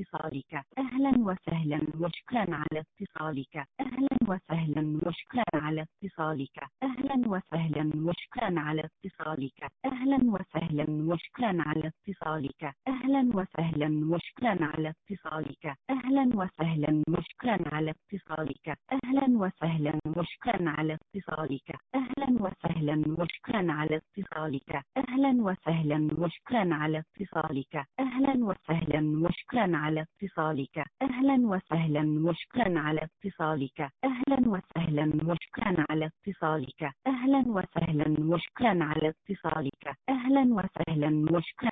اتصالك. أهلا وسهلا وشكرا على اتصالك. أهلا وسهلا وشكرا على اتصالك. أهلا وسهلا وشكرا على اتصالك. أهلا وسهلا وشكرا على اتصالك. أهلا وسهلا وشكرا على اتصالك. أهلا وسهلا وشكرا على اتصالك. أهلا وسهلا وشكرا على اتصالك. أهلا وسهلا وشكرا على اتصالك. أهلا وسهلا وشكرا على اتصالك. أهلا وسهلا وشكرا على اتصالك. أهلا وسهلا وشكرا على اتصالك. أهلا وسهلا وشكرا على اتصالك. أهلا وسهلا وشكرا على اتصالك. أهلا وسهلا وشكرا